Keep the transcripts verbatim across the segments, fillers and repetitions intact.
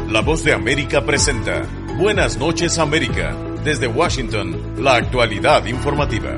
La Voz de América presenta Buenas noches América. Desde Washington, la actualidad informativa.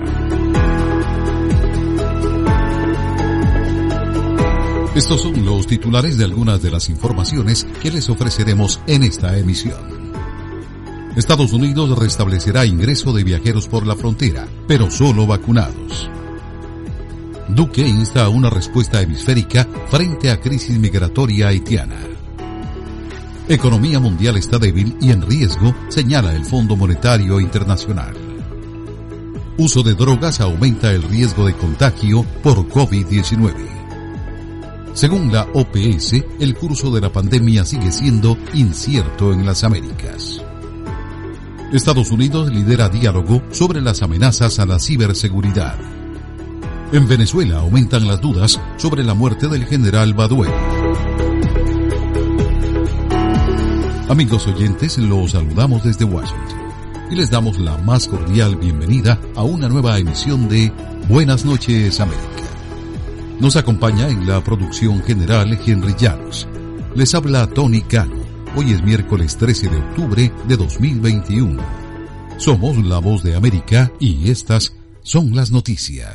Estos son los titulares de algunas de las informaciones que les ofreceremos en esta emisión. Estados Unidos restablecerá ingreso de viajeros por la frontera, pero solo vacunados. Duque insta a una respuesta hemisférica frente a crisis migratoria haitiana. Economía mundial está débil y en riesgo, señala el Fondo Monetario Internacional. Uso de drogas aumenta el riesgo de contagio por COVID diecinueve. Según la O P S, el curso de la pandemia sigue siendo incierto en las Américas. Estados Unidos lidera diálogo sobre las amenazas a la ciberseguridad. En Venezuela aumentan las dudas sobre la muerte del general Baduel. Amigos oyentes, los saludamos desde Washington y les damos la más cordial bienvenida a una nueva emisión de Buenas noches América. Nos acompaña en la producción general Henry Llanos. Les habla Tony Cano. Hoy es miércoles trece de octubre de dos mil veintiuno. Somos la Voz de América y estas son las noticias.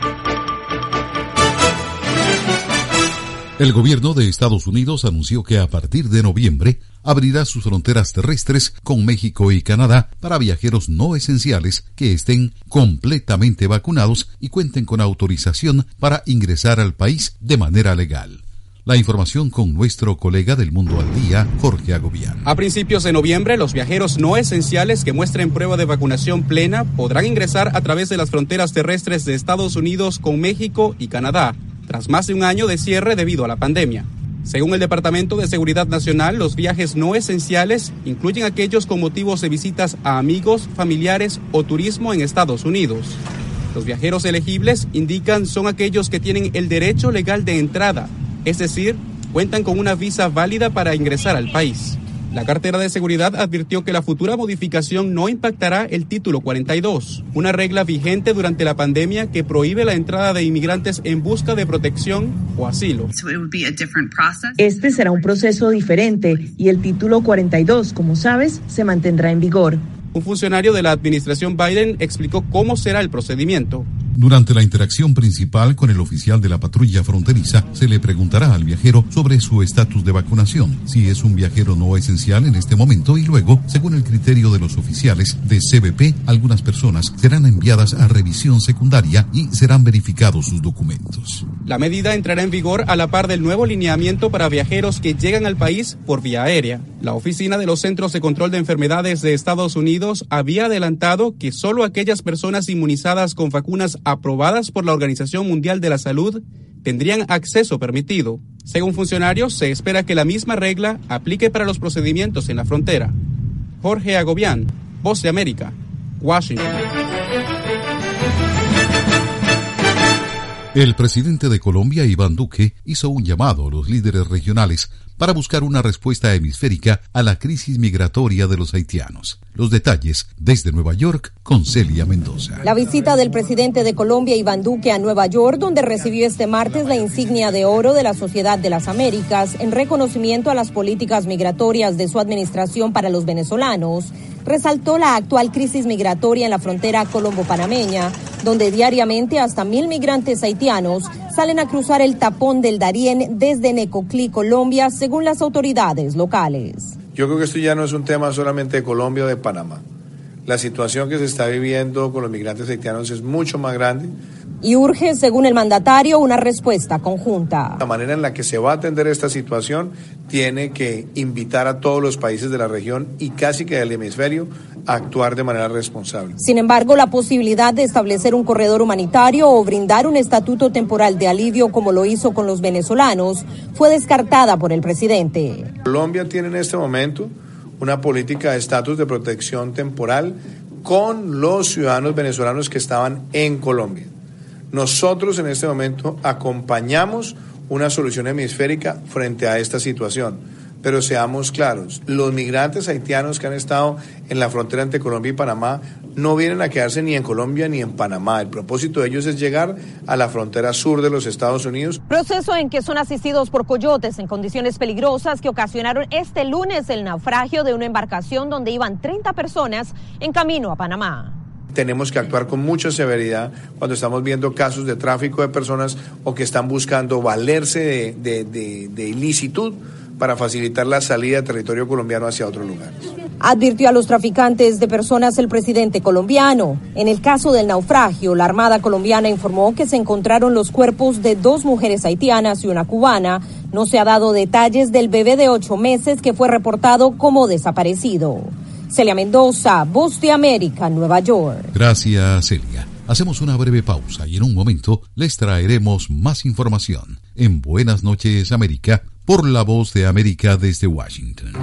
El gobierno de Estados Unidos anunció que a partir de noviembre abrirá sus fronteras terrestres con México y Canadá para viajeros no esenciales que estén completamente vacunados y cuenten con autorización para ingresar al país de manera legal. La información con nuestro colega del Mundo al Día, Jorge Agobián. A principios de noviembre, los viajeros no esenciales que muestren prueba de vacunación plena podrán ingresar a través de las fronteras terrestres de Estados Unidos con México y Canadá, tras más de un año de cierre debido a la pandemia. Según el Departamento de Seguridad Nacional, los viajes no esenciales incluyen aquellos con motivos de visitas a amigos, familiares o turismo en Estados Unidos. Los viajeros elegibles, indican, son aquellos que tienen el derecho legal de entrada, es decir, cuentan con una visa válida para ingresar al país. La cartera de seguridad advirtió que la futura modificación no impactará el Título cuarenta y dos, una regla vigente durante la pandemia que prohíbe la entrada de inmigrantes en busca de protección o asilo. Este será un proceso diferente y el Título cuarenta y dos, como sabes, se mantendrá en vigor. Un funcionario de la administración Biden explicó cómo será el procedimiento. Durante la interacción principal con el oficial de la patrulla fronteriza, se le preguntará al viajero sobre su estatus de vacunación, si es un viajero no esencial en este momento, y luego, según el criterio de los oficiales de C B P, algunas personas serán enviadas a revisión secundaria y serán verificados sus documentos. La medida entrará en vigor a la par del nuevo lineamiento para viajeros que llegan al país por vía aérea. La Oficina de los Centros de Control de Enfermedades de Estados Unidos había adelantado que solo aquellas personas inmunizadas con vacunas aprobadas por la Organización Mundial de la Salud tendrían acceso permitido. Según funcionarios, se espera que la misma regla aplique para los procedimientos en la frontera. Jorge Agobián, Voz de América, Washington. El presidente de Colombia, Iván Duque, hizo un llamado a los líderes regionales para buscar una respuesta hemisférica a la crisis migratoria de los haitianos. Los detalles desde Nueva York con Celia Mendoza. La visita del presidente de Colombia, Iván Duque, a Nueva York, donde recibió este martes la insignia de oro de la Sociedad de las Américas en reconocimiento a las políticas migratorias de su administración para los venezolanos, resaltó la actual crisis migratoria en la frontera colombo-panameña, donde diariamente hasta mil migrantes haitianos salen a cruzar el tapón del Darién desde Necoclí, Colombia, según las autoridades locales. Yo creo que esto ya no es un tema solamente de Colombia o de Panamá. La situación que se está viviendo con los migrantes haitianos es mucho más grande. Y urge, según el mandatario, una respuesta conjunta. La manera en la que se va a atender esta situación tiene que invitar a todos los países de la región y casi que del hemisferio a actuar de manera responsable. Sin embargo, la posibilidad de establecer un corredor humanitario o brindar un estatuto temporal de alivio, como lo hizo con los venezolanos, fue descartada por el presidente. Colombia tiene en este momento una política de estatus de protección temporal con los ciudadanos venezolanos que estaban en Colombia. Nosotros en este momento acompañamos una solución hemisférica frente a esta situación. Pero seamos claros, los migrantes haitianos que han estado en la frontera entre Colombia y Panamá no vienen a quedarse ni en Colombia ni en Panamá. El propósito de ellos es llegar a la frontera sur de los Estados Unidos. Proceso en que son asistidos por coyotes en condiciones peligrosas que ocasionaron este lunes el naufragio de una embarcación donde iban treinta personas en camino a Panamá. Tenemos que actuar con mucha severidad cuando estamos viendo casos de tráfico de personas o que están buscando valerse de, de, de, de ilicitud para facilitar la salida del territorio colombiano hacia otros lugares. Advirtió a los traficantes de personas el presidente colombiano. En el caso del naufragio, la Armada colombiana informó que se encontraron los cuerpos de dos mujeres haitianas y una cubana. No se ha dado detalles del bebé de ocho meses que fue reportado como desaparecido. Celia Mendoza, Voz de América, Nueva York. Gracias, Celia. Hacemos una breve pausa y en un momento les traeremos más información en Buenas noches, América, por la Voz de América desde Washington.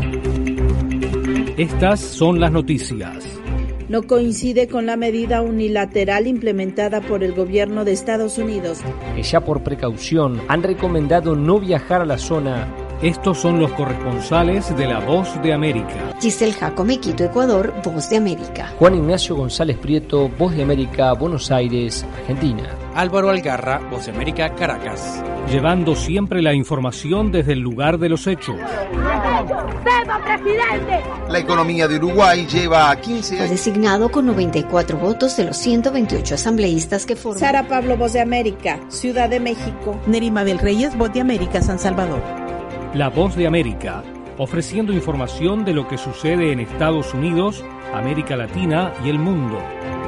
Estas son las noticias. No coincide con la medida unilateral implementada por el gobierno de Estados Unidos. Que ya por precaución han recomendado no viajar a la zona. Estos son los corresponsales de la Voz de América. Giselle Jacome, Quito, Ecuador, Voz de América. Juan Ignacio González Prieto, Voz de América, Buenos Aires, Argentina. Álvaro Algarra, Voz de América, Caracas. Llevando siempre la información desde el lugar de los hechos. ¡Seba, presidente! La economía de Uruguay lleva a quince años. Fue designado con noventa y cuatro votos de los ciento veintiocho asambleístas que forman. Sara Pablo, Voz de América, Ciudad de México. Nerima Bel Reyes, Voz de América, San Salvador. La Voz de América, ofreciendo información de lo que sucede en Estados Unidos, América Latina y el mundo.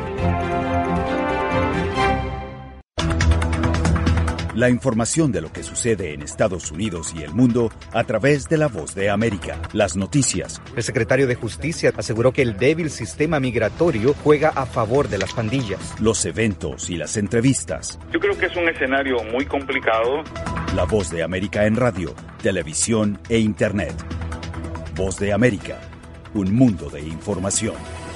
La información de lo que sucede en Estados Unidos y el mundo a través de La Voz de América. Las noticias. El secretario de Justicia aseguró que el débil sistema migratorio juega a favor de las pandillas. Los eventos y las entrevistas. Yo creo que es un escenario muy complicado. La Voz de América en radio, televisión e internet. Voz de América, un mundo de información.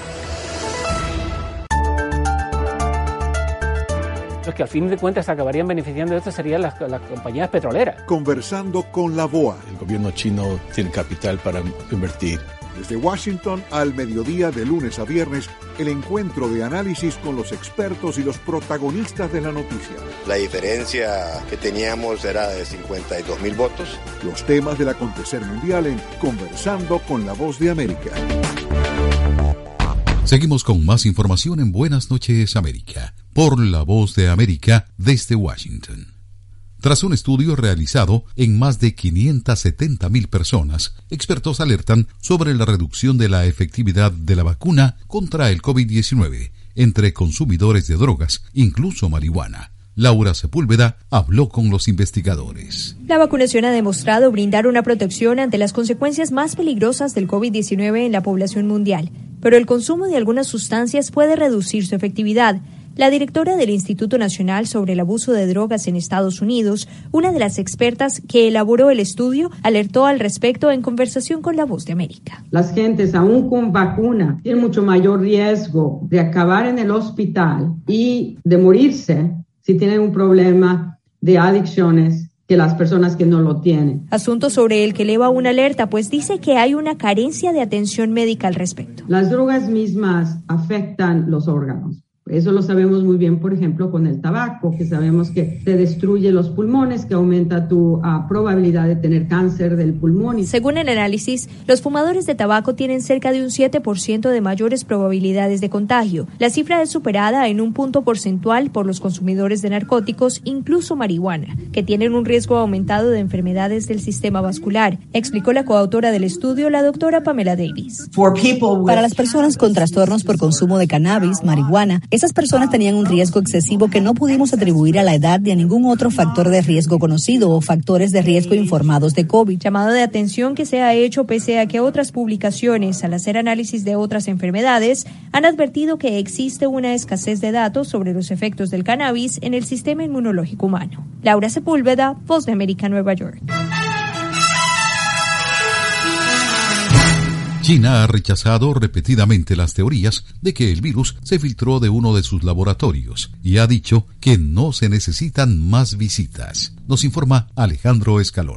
Los que al fin de cuentas acabarían beneficiando de esto serían las, las compañías petroleras. Conversando con la B O A. El gobierno chino tiene capital para invertir. Desde Washington al mediodía de lunes a viernes, el encuentro de análisis con los expertos y los protagonistas de la noticia. La diferencia que teníamos era de cincuenta y dos mil votos. Los temas del acontecer mundial en Conversando con la Voz de América. Seguimos con más información en Buenas noches, América, por la Voz de América desde Washington. Tras un estudio realizado en más de quinientas setenta mil personas, expertos alertan sobre la reducción de la efectividad de la vacuna contra el COVID diecinueve entre consumidores de drogas, incluso marihuana. Laura Sepúlveda habló con los investigadores. La vacunación ha demostrado brindar una protección ante las consecuencias más peligrosas del COVID diecinueve en la población mundial, pero el consumo de algunas sustancias puede reducir su efectividad. La directora del Instituto Nacional sobre el Abuso de Drogas en Estados Unidos, una de las expertas que elaboró el estudio, alertó al respecto en conversación con La Voz de América. Las gentes, aún con vacuna, tienen mucho mayor riesgo de acabar en el hospital y de morirse si tienen un problema de adicciones que las personas que no lo tienen. Asunto sobre el que eleva una alerta, pues dice que hay una carencia de atención médica al respecto. Las drogas mismas afectan los órganos. Eso lo sabemos muy bien, por ejemplo, con el tabaco, que sabemos que te destruye los pulmones, que aumenta tu uh, probabilidad de tener cáncer del pulmón. Según el análisis, los fumadores de tabaco tienen cerca de un siete por ciento de mayores probabilidades de contagio. La cifra es superada en un punto porcentual por los consumidores de narcóticos, incluso marihuana, que tienen un riesgo aumentado de enfermedades del sistema vascular, explicó la coautora del estudio, la doctora Pamela Davis. Para las personas con trastornos por consumo de cannabis, marihuana, esas personas tenían un riesgo excesivo que no pudimos atribuir a la edad ni a ningún otro factor de riesgo conocido o factores de riesgo informados de COVID. Llamado de atención que se ha hecho pese a que otras publicaciones, al hacer análisis de otras enfermedades, han advertido que existe una escasez de datos sobre los efectos del cannabis en el sistema inmunológico humano. Laura Sepúlveda, Voz de América, Nueva York. China ha rechazado repetidamente las teorías de que el virus se filtró de uno de sus laboratorios y ha dicho que no se necesitan más visitas. Nos informa Alejandro Escalona.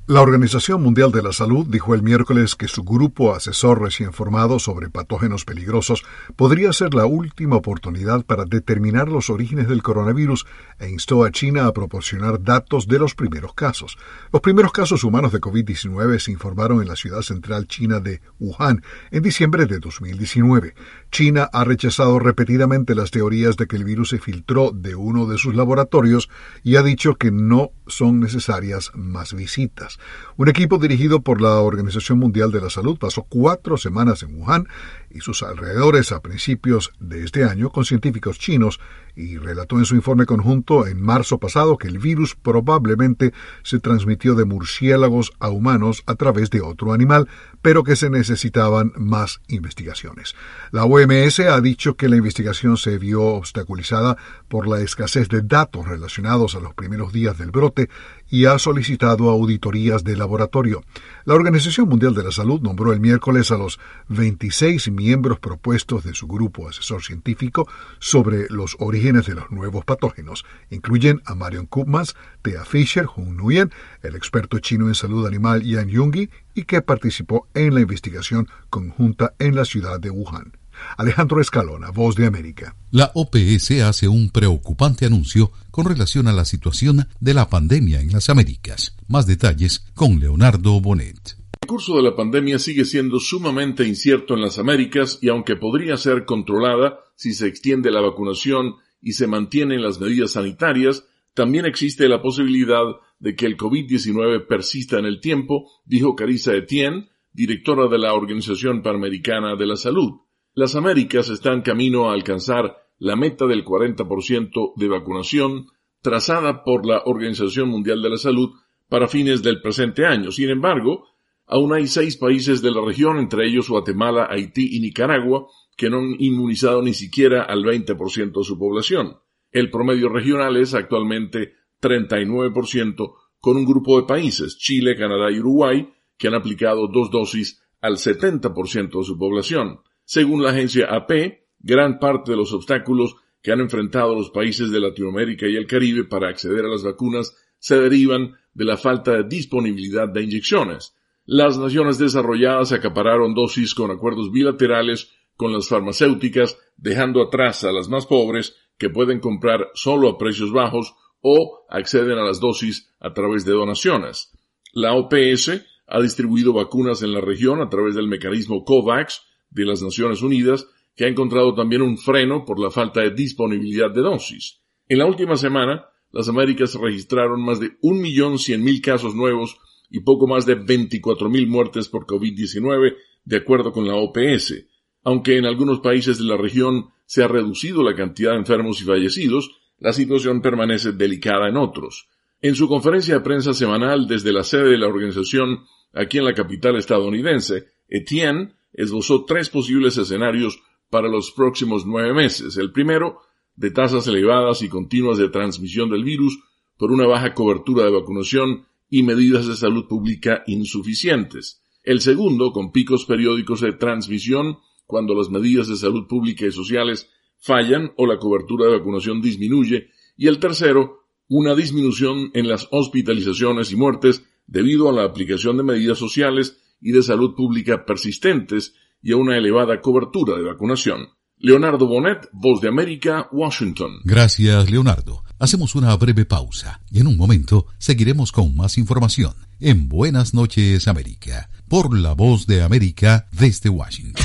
La Organización Mundial de la Salud dijo el miércoles que su grupo asesor recién formado sobre patógenos peligrosos podría ser la última oportunidad para determinar los orígenes del coronavirus e instó a China a proporcionar datos de los primeros casos. Los primeros casos humanos de COVID diecinueve se informaron en la ciudad central china de Wuhan en diciembre de dos mil diecinueve. China ha rechazado repetidamente las teorías de que el virus se filtró de uno de sus laboratorios y ha dicho que no son necesarias más visitas. Un equipo dirigido por la Organización Mundial de la Salud pasó cuatro semanas en Wuhan y sus alrededores a principios de este año con científicos chinos y relató en su informe conjunto en marzo pasado que el virus probablemente se transmitió de murciélagos a humanos a través de otro animal, pero que se necesitaban más investigaciones. La O M S ha dicho que la investigación se vio obstaculizada por la escasez de datos relacionados a los primeros días del brote y ha solicitado auditorías de laboratorio. La Organización Mundial de la Salud nombró el miércoles a los veintiséis miembros propuestos de su grupo asesor científico sobre los orígenes de los nuevos patógenos. Incluyen a Marion Koopmans, Thea Fischer, Hung Nguyen, el experto chino en salud animal Yang Yongyi, y que participó en la investigación conjunta en la ciudad de Wuhan. Alejandro Escalona, Voz de América. La O P S hace un preocupante anuncio con relación a la situación de la pandemia en las Américas. Más detalles con Leonardo Bonet. El curso de la pandemia sigue siendo sumamente incierto en las Américas y aunque podría ser controlada si se extiende la vacunación y se mantienen las medidas sanitarias, también existe la posibilidad de que el COVID diecinueve persista en el tiempo, dijo Carissa Etienne, directora de la Organización Panamericana de la Salud. Las Américas están camino a alcanzar la meta del cuarenta por ciento de vacunación trazada por la Organización Mundial de la Salud para fines del presente año. Sin embargo, aún hay seis países de la región, entre ellos Guatemala, Haití y Nicaragua, que no han inmunizado ni siquiera al veinte por ciento de su población. El promedio regional es actualmente treinta y nueve por ciento, con un grupo de países, Chile, Canadá y Uruguay, que han aplicado dos dosis al setenta por ciento de su población. Según la agencia A P, gran parte de los obstáculos que han enfrentado los países de Latinoamérica y el Caribe para acceder a las vacunas se derivan de la falta de disponibilidad de inyecciones. Las naciones desarrolladas acapararon dosis con acuerdos bilaterales con las farmacéuticas, dejando atrás a las más pobres que pueden comprar solo a precios bajos o acceden a las dosis a través de donaciones. La O P S ha distribuido vacunas en la región a través del mecanismo COVAX de las Naciones Unidas, que ha encontrado también un freno por la falta de disponibilidad de dosis. En la última semana, las Américas registraron más de un millón cien mil casos nuevos y poco más de veinticuatro mil muertes por COVID diecinueve, de acuerdo con la O P S. Aunque en algunos países de la región se ha reducido la cantidad de enfermos y fallecidos, la situación permanece delicada en otros. En su conferencia de prensa semanal desde la sede de la organización aquí en la capital estadounidense, Etienne esbozó tres posibles escenarios para los próximos nueve meses. El primero, de tasas elevadas y continuas de transmisión del virus por una baja cobertura de vacunación y medidas de salud pública insuficientes. El segundo, con picos periódicos de transmisión cuando las medidas de salud pública y sociales fallan o la cobertura de vacunación disminuye. Y el tercero, una disminución en las hospitalizaciones y muertes debido a la aplicación de medidas sociales y de salud pública persistentes y a una elevada cobertura de vacunación. Leonardo Bonet, Voz de América, Washington. Gracias, Leonardo. Hacemos una breve pausa y en un momento seguiremos con más información en Buenas noches, América, por la Voz de América desde Washington.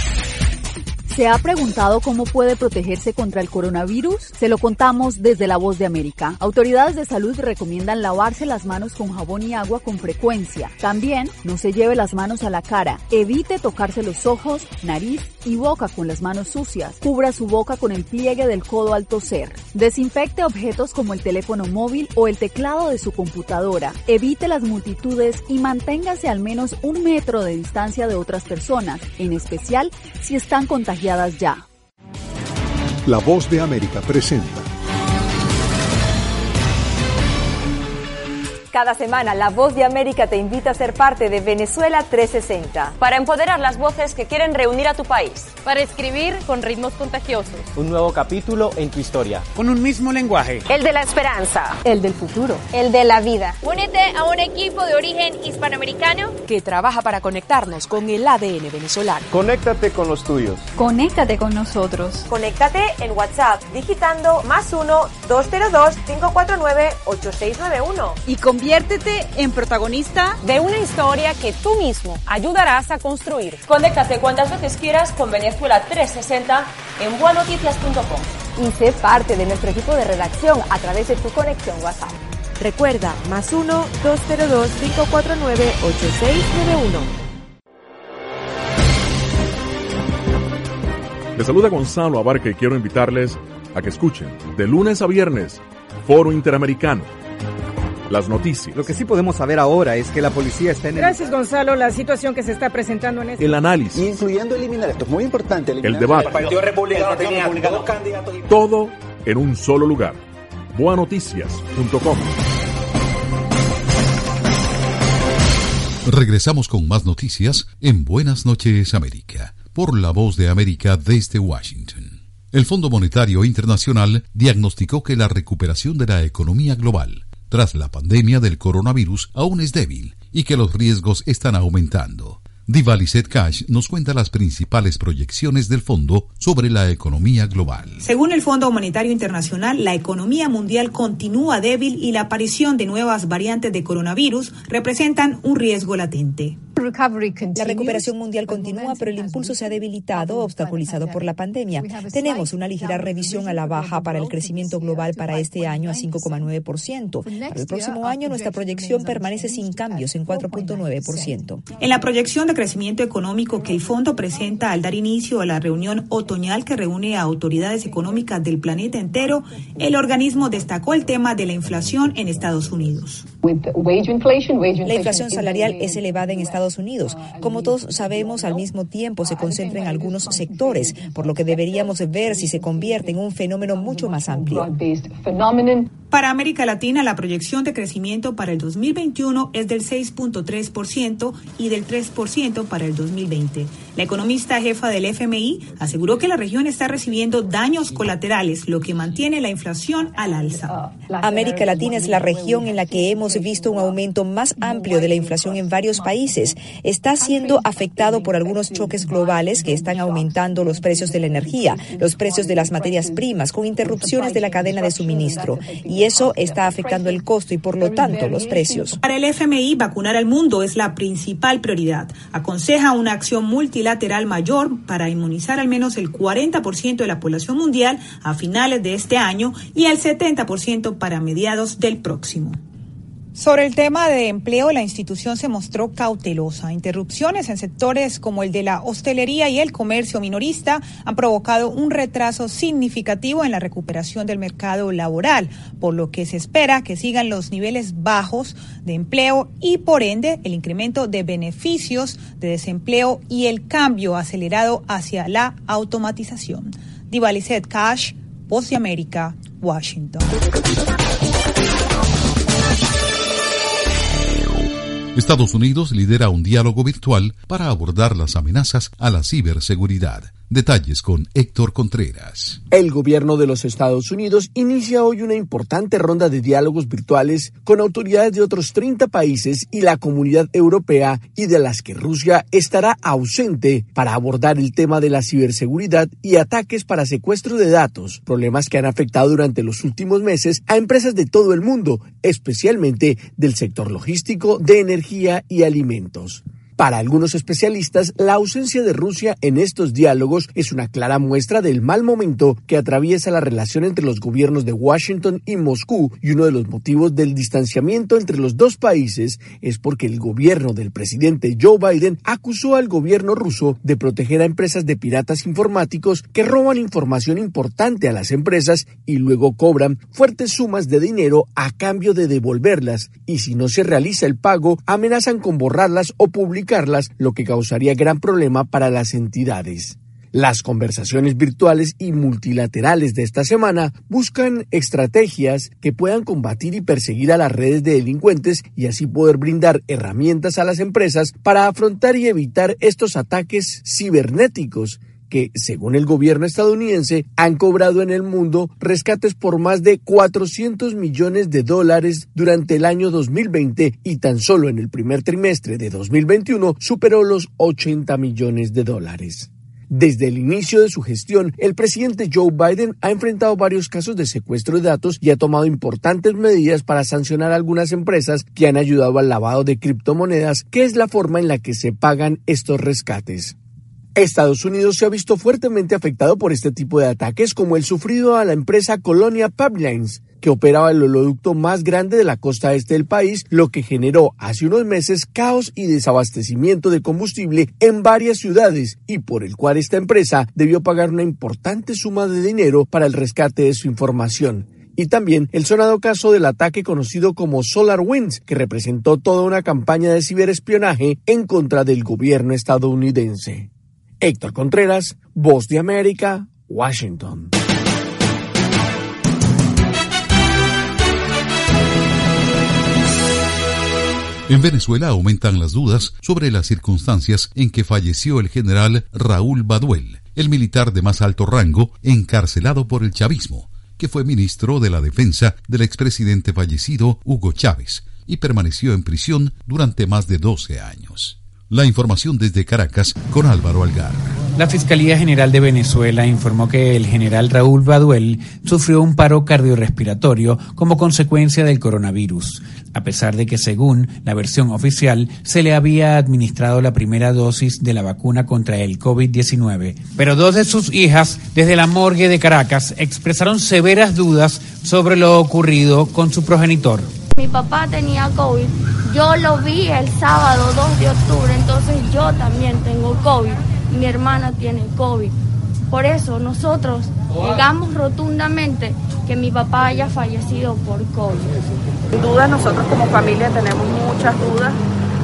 ¿Se ha preguntado cómo puede protegerse contra el coronavirus? Se lo contamos desde La Voz de América. Autoridades de salud recomiendan lavarse las manos con jabón y agua con frecuencia. También no se lleve las manos a la cara. Evite tocarse los ojos, nariz y boca con las manos sucias. Cubra su boca con el pliegue del codo al toser. Desinfecte objetos como el teléfono móvil o el teclado de su computadora. Evite las multitudes y manténgase al menos un metro de distancia de otras personas, en especial si están contagiadas ya. La Voz de América presenta Cada semana, La Voz de América te invita a ser parte de Venezuela trescientos sesenta. Para empoderar las voces que quieren reunir a tu país. Para escribir con ritmos contagiosos. Un nuevo capítulo en tu historia. Con un mismo lenguaje. El de la esperanza. El del futuro. El de la vida. Únete a un equipo de origen hispanoamericano que trabaja para conectarnos con el A D N venezolano. Conéctate con los tuyos. Conéctate con nosotros. Conéctate en WhatsApp digitando más uno dos cero dos cinco cuatro nueve ocho seis nueve uno. Y conviértete en protagonista de una historia que tú mismo ayudarás a construir. Conéctate cuantas veces quieras con Venezuela trescientos sesenta en buenoticias punto com. Y sé parte de nuestro equipo de redacción a través de tu conexión WhatsApp. Recuerda, más uno dos cero dos cinco cuatro nueve ocho seis nueve uno. Les saluda Gonzalo Abarca y quiero invitarles a que escuchen de lunes a viernes Foro Interamericano. Las noticias. Lo que sí podemos saber ahora es que la policía está en el... Gracias, Gonzalo. La situación que se está presentando en este... El análisis. Incluyendo eliminar, esto es muy importante. El debate. El Partido Republicano tenía dos candidatos. Todo en un solo lugar. buenoticias punto com. Regresamos con más noticias en Buenas noches, América, por La Voz de América desde Washington. El Fondo Monetario Internacional diagnosticó que la recuperación de la economía global tras la pandemia del coronavirus aún es débil y que los riesgos están aumentando. Divalicet Cash nos cuenta las principales proyecciones del fondo sobre la economía global. Según el Fondo Monetario Internacional, la economía mundial continúa débil y la aparición de nuevas variantes de coronavirus representan un riesgo latente. La recuperación mundial continúa, pero el impulso se ha debilitado, obstaculizado por la pandemia. Tenemos una ligera revisión a la baja para el crecimiento global para este año a cinco coma nueve por ciento. Para el próximo año, nuestra proyección permanece sin cambios en cuatro punto nueve por ciento. En la proyección de crecimiento económico que el fondo presenta al dar inicio a la reunión otoñal que reúne a autoridades económicas del planeta entero, el organismo destacó el tema de la inflación en Estados Unidos. La inflación salarial es elevada en Estados Unidos. Como todos sabemos, al mismo tiempo se concentra en algunos sectores, por lo que deberíamos ver si se convierte en un fenómeno mucho más amplio. Para América Latina, la proyección de crecimiento para el dos mil veintiuno es del seis punto tres por ciento y del tres por ciento para el dos mil veinte. La economista jefa del F M I aseguró que la región está recibiendo daños colaterales, lo que mantiene la inflación al alza. América Latina es la región en la que hemos visto un aumento más amplio de la inflación en varios países. Está siendo afectado por algunos choques globales que están aumentando los precios de la energía, los precios de las materias primas, con interrupciones de la cadena de suministro. Y eso está afectando el costo y, por lo tanto, los precios. Para el F M I, vacunar al mundo es la principal prioridad. Aconseja una acción multilateral mayor para inmunizar al menos el cuarenta por ciento de la población mundial a finales de este año y el setenta por ciento para mediados del próximo. Sobre el tema de empleo, la institución se mostró cautelosa. Interrupciones en sectores como el de la hostelería y el comercio minorista han provocado un retraso significativo en la recuperación del mercado laboral, por lo que se espera que sigan los niveles bajos de empleo y, por ende, el incremento de beneficios de desempleo y el cambio acelerado hacia la automatización. Divalicet Cash, Voz de América, Washington. Estados Unidos lidera un diálogo virtual para abordar las amenazas a la ciberseguridad. Detalles con Héctor Contreras. El gobierno de los Estados Unidos inicia hoy una importante ronda de diálogos virtuales con autoridades de otros treinta países y la comunidad europea, y de las que Rusia estará ausente, para abordar el tema de la ciberseguridad y ataques para secuestro de datos, problemas que han afectado durante los últimos meses a empresas de todo el mundo, especialmente del sector logístico, de energía y alimentos. Para algunos especialistas, la ausencia de Rusia en estos diálogos es una clara muestra del mal momento que atraviesa la relación entre los gobiernos de Washington y Moscú, y uno de los motivos del distanciamiento entre los dos países es porque el gobierno del presidente Joe Biden acusó al gobierno ruso de proteger a empresas de piratas informáticos que roban información importante a las empresas y luego cobran fuertes sumas de dinero a cambio de devolverlas, y si no se realiza el pago, amenazan con borrarlas o publicarlas, lo que causaría gran problema para las entidades. Las conversaciones virtuales y multilaterales de esta semana buscan estrategias que puedan combatir y perseguir a las redes de delincuentes y así poder brindar herramientas a las empresas para afrontar y evitar estos ataques cibernéticos que, según el gobierno estadounidense, han cobrado en el mundo rescates por más de cuatrocientos millones de dólares durante el año dos mil veinte y tan solo en el primer trimestre de dos mil veintiuno superó los ochenta millones de dólares. Desde el inicio de su gestión, el presidente Joe Biden ha enfrentado varios casos de secuestro de datos y ha tomado importantes medidas para sancionar a algunas empresas que han ayudado al lavado de criptomonedas, que es la forma en la que se pagan estos rescates. Estados Unidos se ha visto fuertemente afectado por este tipo de ataques, como el sufrido a la empresa Colonial Pipelines, que operaba el oleoducto más grande de la costa este del país, lo que generó hace unos meses caos y desabastecimiento de combustible en varias ciudades y por el cual esta empresa debió pagar una importante suma de dinero para el rescate de su información. Y también el sonado caso del ataque conocido como SolarWinds, que representó toda una campaña de ciberespionaje en contra del gobierno estadounidense. Héctor Contreras, Voz de América, Washington. En Venezuela aumentan las dudas sobre las circunstancias en que falleció el general Raúl Baduel, el militar de más alto rango encarcelado por el chavismo, que fue ministro de la Defensa del expresidente fallecido Hugo Chávez y permaneció en prisión durante más de doce años. La información desde Caracas con Álvaro Algar. La Fiscalía General de Venezuela informó que el general Raúl Baduel sufrió un paro cardiorrespiratorio como consecuencia del coronavirus, a pesar de que, según la versión oficial, se le había administrado la primera dosis de la vacuna contra el COVID diecinueve. Pero dos de sus hijas, desde la morgue de Caracas, expresaron severas dudas sobre lo ocurrido con su progenitor. Mi papá tenía COVID, yo lo vi el sábado dos de octubre, entonces yo también tengo COVID, mi hermana tiene COVID. Por eso nosotros negamos rotundamente que mi papá haya fallecido por COVID. Sin duda nosotros como familia tenemos muchas dudas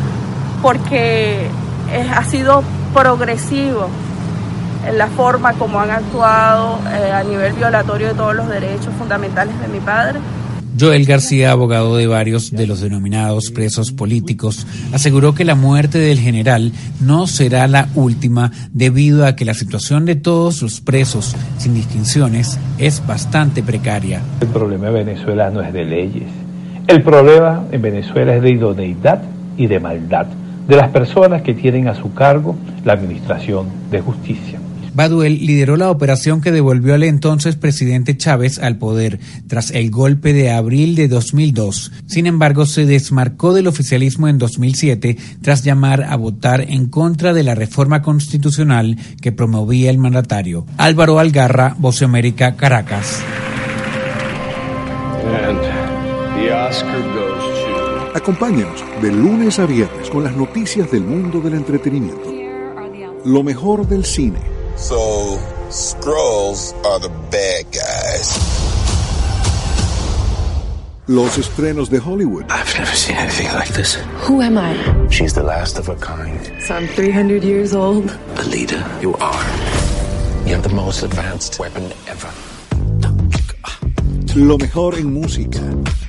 porque es, ha sido progresivo en la forma como han actuado eh, a nivel violatorio de todos los derechos fundamentales de mi padre. Joel García, abogado de varios de los denominados presos políticos, aseguró que la muerte del general no será la última debido a que la situación de todos los presos, sin distinciones, es bastante precaria. El problema de Venezuela no es de leyes. El problema en Venezuela es de idoneidad y de maldad de las personas que tienen a su cargo la administración de justicia. Baduel lideró la operación que devolvió al entonces presidente Chávez al poder tras el golpe de abril de dos mil dos. Sin embargo, se desmarcó del oficialismo en dos mil siete tras llamar a votar en contra de la reforma constitucional que promovía el mandatario. Álvaro Algarra, Voz de América, Caracas. And the Oscar goes to... Acompáñenos de lunes a viernes con las noticias del mundo del entretenimiento. Lo mejor del cine. So, Skrulls are the bad guys. Los estrenos de Hollywood. I've never seen anything like this. Who am I? She's the last of her kind. So I'm three hundred years old. Alita, you are. You have the most advanced weapon ever. Lo mejor en música.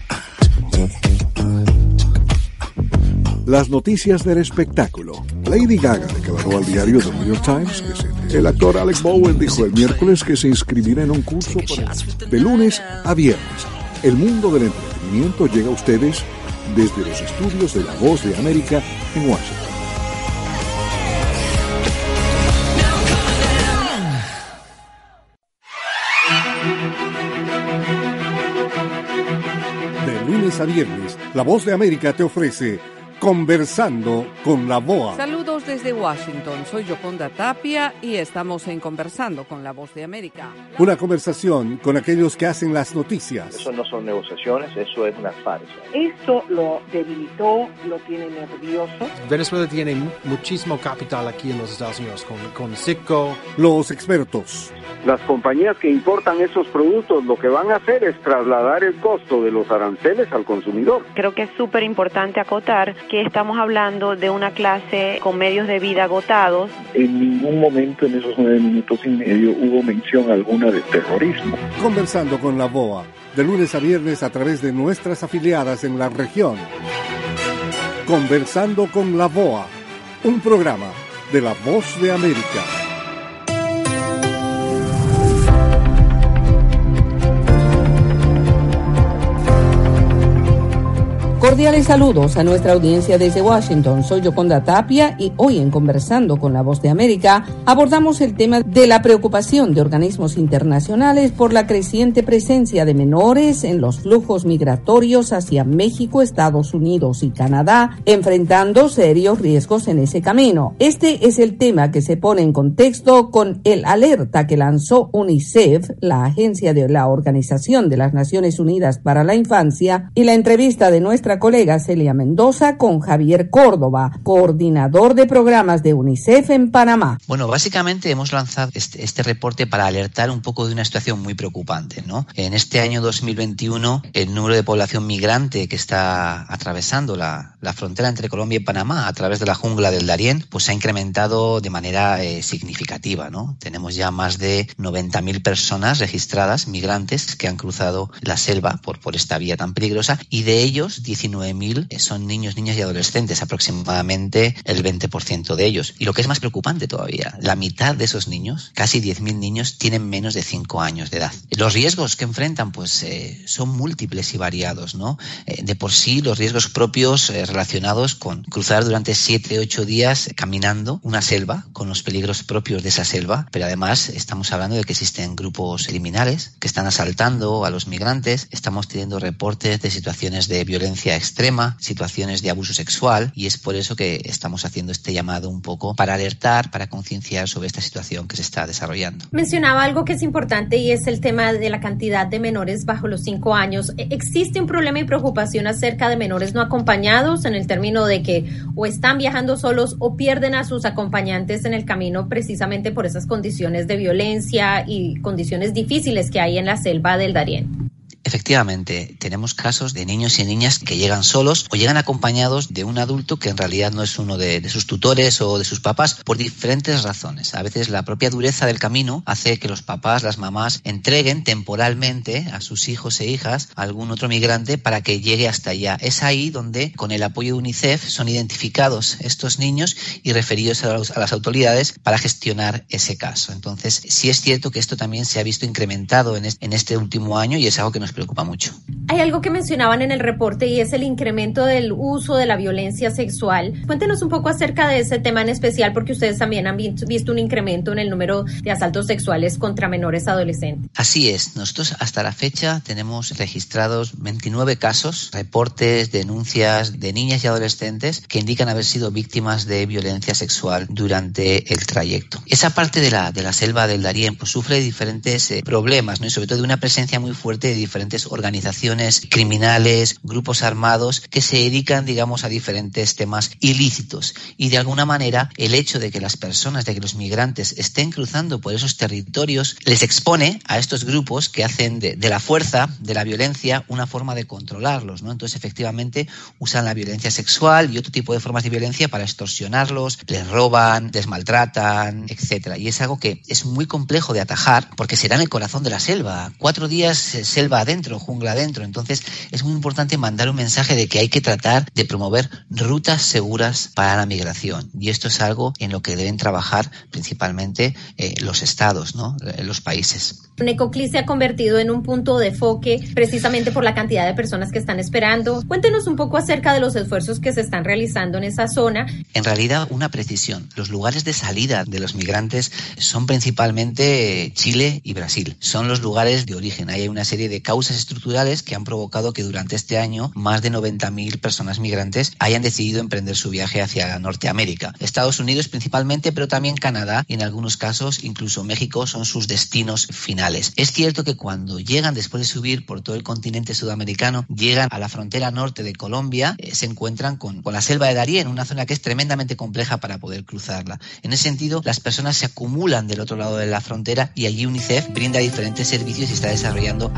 Las noticias del espectáculo. Lady Gaga declaró al diario The New York Times que se... El actor Alec Bowen dijo el miércoles que se inscribirá en un curso para... De lunes a viernes. El mundo del entretenimiento llega a ustedes desde los estudios de La Voz de América en Washington. De lunes a viernes, La Voz de América te ofrece Conversando con la B O A. Saludos desde Washington, soy Yoconda Tapia y estamos en Conversando con la Voz de América. Una conversación con aquellos que hacen las noticias. Eso no son negociaciones, eso es una farsa. Esto lo debilitó, lo tiene nervioso. Venezuela tiene muchísimo capital aquí en los Estados Unidos, con, con Citgo. Los expertos. Las compañías que importan esos productos lo que van a hacer es trasladar el costo de los aranceles al consumidor. Creo que es súper importante acotar que estamos hablando de una clase con medios de vida agotados. En ningún momento en esos nueve minutos y medio hubo mención alguna de terrorismo. Conversando con la B O A, de lunes a viernes a través de nuestras afiliadas en la región. Conversando con la B O A, un programa de La Voz de América. Cordiales saludos a nuestra audiencia desde Washington. Soy Yoconda Tapia y hoy en Conversando con la Voz de América abordamos el tema de la preocupación de organismos internacionales por la creciente presencia de menores en los flujos migratorios hacia México, Estados Unidos y Canadá, enfrentando serios riesgos en ese camino. Este es el tema que se pone en contexto con el alerta que lanzó UNICEF, la agencia de la Organización de las Naciones Unidas para la Infancia, y la entrevista de nuestra colega Celia Mendoza con Javier Córdoba, coordinador de programas de UNICEF en Panamá. Bueno, básicamente hemos lanzado este, este reporte para alertar un poco de una situación muy preocupante, ¿no? En este año dos mil veintiuno, el número de población migrante que está atravesando la, la frontera entre Colombia y Panamá a través de la jungla del Darién, pues ha incrementado de manera eh, significativa, ¿no? Tenemos ya más de noventa mil personas registradas, migrantes, que han cruzado la selva por, por esta vía tan peligrosa, y de ellos diecinueve mil son niños, niñas y adolescentes, aproximadamente el veinte por ciento de ellos. Y lo que es más preocupante todavía, la mitad de esos niños, casi diez mil niños, tienen menos de cinco años de edad. Los riesgos que enfrentan pues eh, son múltiples y variados, ¿no? Eh, de por sí, los riesgos propios eh, relacionados con cruzar durante siete, ocho días caminando una selva, con los peligros propios de esa selva, pero además estamos hablando de que existen grupos criminales que están asaltando a los migrantes, estamos teniendo reportes de situaciones de violencia extrema, situaciones de abuso sexual, y es por eso que estamos haciendo este llamado un poco para alertar, para concienciar sobre esta situación que se está desarrollando. Mencionaba algo que es importante y es el tema de la cantidad de menores bajo los cinco años. ¿Existe un problema y preocupación acerca de menores no acompañados en el término de que o están viajando solos o pierden a sus acompañantes en el camino precisamente por esas condiciones de violencia y condiciones difíciles que hay en la selva del Darién? Efectivamente, tenemos casos de niños y niñas que llegan solos o llegan acompañados de un adulto que en realidad no es uno de, de sus tutores o de sus papás, por diferentes razones. A veces la propia dureza del camino hace que los papás, las mamás, entreguen temporalmente a sus hijos e hijas a algún otro migrante para que llegue hasta allá. Es ahí donde, con el apoyo de UNICEF, son identificados estos niños y referidos a, los, a las autoridades para gestionar ese caso. Entonces, sí es cierto que esto también se ha visto incrementado en este, en este último año y es algo que nos preocupa mucho. Hay algo que mencionaban en el reporte y es el incremento del uso de la violencia sexual. Cuéntenos un poco acerca de ese tema en especial, porque ustedes también han visto un incremento en el número de asaltos sexuales contra menores adolescentes. Así es. Nosotros hasta la fecha tenemos registrados veintinueve casos, reportes, denuncias de niñas y adolescentes que indican haber sido víctimas de violencia sexual durante el trayecto. Esa parte de la, de la selva del Darién pues sufre diferentes eh, problemas, ¿no? Y sobre todo de una presencia muy fuerte de diferentes organizaciones criminales, grupos armados que se dedican, digamos, a diferentes temas ilícitos. Y de alguna manera el hecho de que las personas, de que los migrantes estén cruzando por esos territorios les expone a estos grupos que hacen de, de la fuerza, de la violencia, una forma de controlarlos, ¿no? Entonces, efectivamente, usan la violencia sexual y otro tipo de formas de violencia para extorsionarlos, les roban, les maltratan, etcétera. Y es algo que es muy complejo de atajar porque será en el corazón de la selva. Cuatro días selva adentro, jungla adentro. Entonces es muy importante mandar un mensaje de que hay que tratar de promover rutas seguras para la migración. Y esto es algo en lo que deben trabajar principalmente eh, los estados, ¿no? Los países. Necoclí se ha convertido en un punto de enfoque precisamente por la cantidad de personas que están esperando. Cuéntenos un poco acerca de los esfuerzos que se están realizando en esa zona. En realidad, una precisión. Los lugares de salida de los migrantes son principalmente Chile y Brasil. Son los lugares de origen. Ahí hay una serie de causas estructurales que han provocado que durante este año más de noventa mil personas migrantes hayan decidido emprender su viaje hacia Norteamérica. Estados Unidos principalmente, pero también Canadá y en algunos casos incluso México son sus destinos finales. Es cierto que cuando llegan, después de subir por todo el continente sudamericano, llegan a la frontera norte de Colombia, eh, se encuentran con, con la selva de Darién, una zona que es tremendamente compleja para poder cruzarla. En ese sentido, las personas se acumulan del otro lado de la frontera y allí UNICEF brinda diferentes servicios y está desarrollando atenciones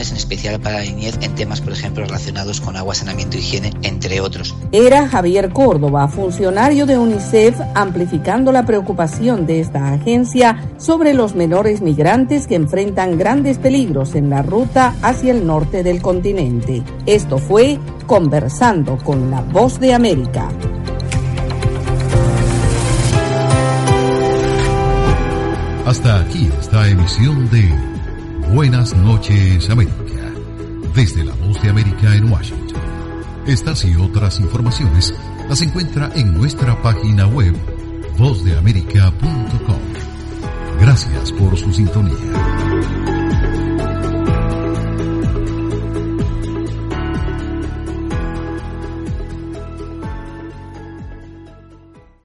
acciones en especial para la niñez en temas, por ejemplo, relacionados con agua, saneamiento, higiene, entre otros. Era Javier Córdoba, funcionario de UNICEF, amplificando la preocupación de esta agencia sobre los menores migrantes que enfrentan grandes peligros en la ruta hacia el norte del continente. Esto fue Conversando con la Voz de América. Hasta aquí esta emisión de Buenas noches, América. Desde la Voz de América en Washington. Estas y otras informaciones las encuentra en nuestra página web voz de américa punto com. Gracias por su sintonía.